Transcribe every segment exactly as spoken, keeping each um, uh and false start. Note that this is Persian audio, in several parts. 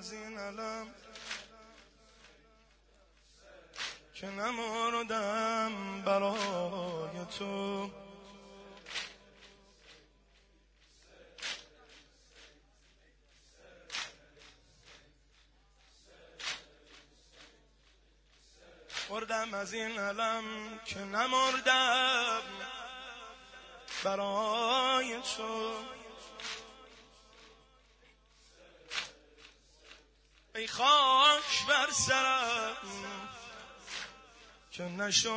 از این علم که نمردم برای تو. مردم از این علم که نمردم برای تو. ای خاک بر سرم که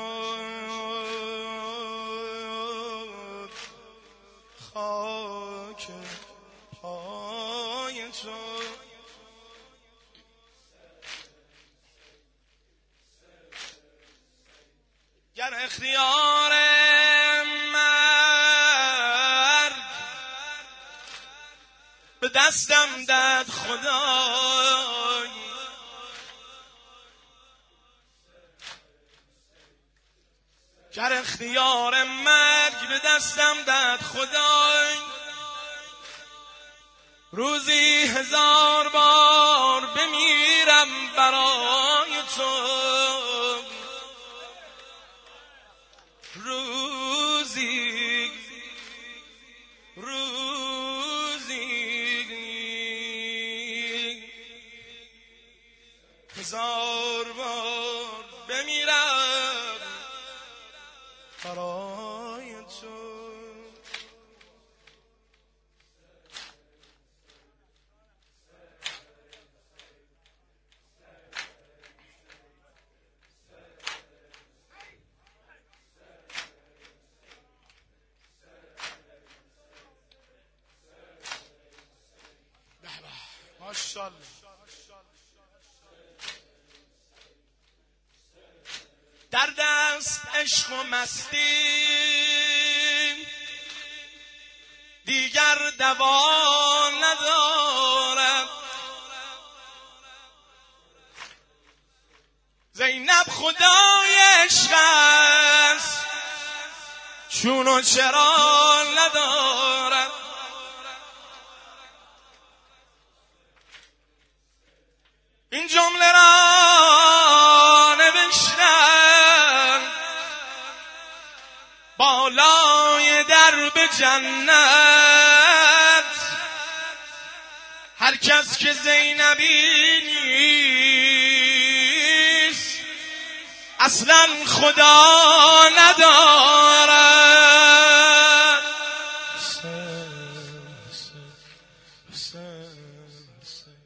نشد خاک پای تو. گر اختیار مرگ به دستم داد خدای، گر اختیار مرگ به دستم داد خدای، روزی هزار بار بمیرم برای تو. روزی روزی هزار بار بمیرم برای تو. ماشاءالله. در دست عشق و مستی دیگر دوا ندارد. زینب خدای عشق است چون و چرا ندارد. این جمله را نوشتم بالای درب جنت. هر کس که زینبی نیست اصلا خدا ندارد. حسین حسین حسین حسین